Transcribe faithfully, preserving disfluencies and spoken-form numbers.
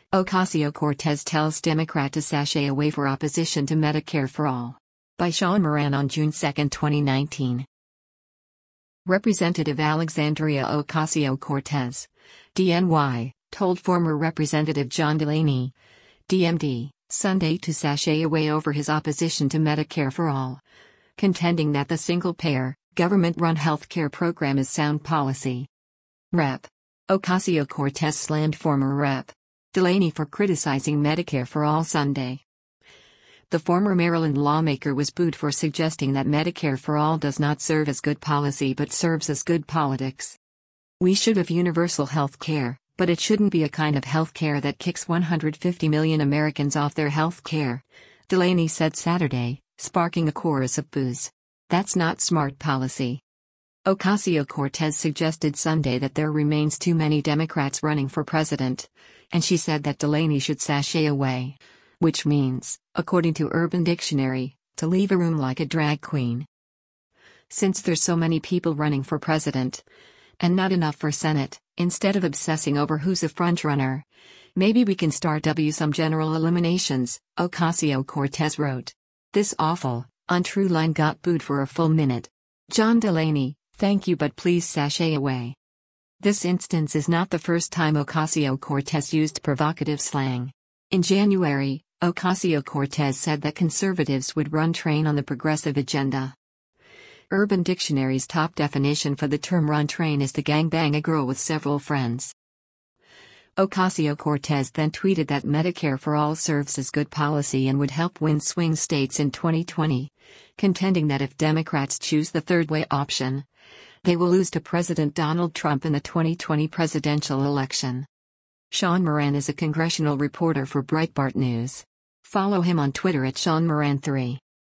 Ocasio-Cortez tells Democrat to sashay away for opposition to Medicare for All. By Sean Moran on June second, twenty nineteen. Representative Alexandria Ocasio-Cortez, D N Y, told former Representative John Delaney, D M D, Sunday to sashay away over his opposition to Medicare for All, contending that the single-payer, government-run health care program is sound policy. Representative Ocasio-Cortez slammed former Representative Delaney for criticizing Medicare for All Sunday. The former Maryland lawmaker was booed for suggesting that Medicare for All does not serve as good policy but serves as good politics. "We should have universal health care, but it shouldn't be a kind of health care that kicks one hundred fifty million Americans off their health care," Delaney said Saturday, sparking a chorus of boos. "That's not smart policy." Ocasio-Cortez suggested Sunday that there remains too many Democrats running for president, and she said that Delaney should sashay away, which means, according to Urban Dictionary, to leave a room like a drag queen. "Since there's so many people running for president, and not enough for Senate, instead of obsessing over who's a frontrunner, maybe we can start w some general eliminations," Ocasio-Cortez wrote. This awful, untrue line got booed for a full minute. John Delaney, "Thank you but please sashay away." This instance is not the first time Ocasio-Cortez used provocative slang. In January, Ocasio-Cortez said that conservatives would run train on the progressive agenda. Urban Dictionary's top definition for the term run train is to gangbang a girl with several friends. Ocasio-Cortez then tweeted that Medicare for All serves as good policy and would help win swing states in twenty twenty, contending that if Democrats choose the third way option, they will lose to President Donald Trump in the twenty twenty presidential election. Sean Moran is a congressional reporter for Breitbart News. Follow him on Twitter at Sean Moran three.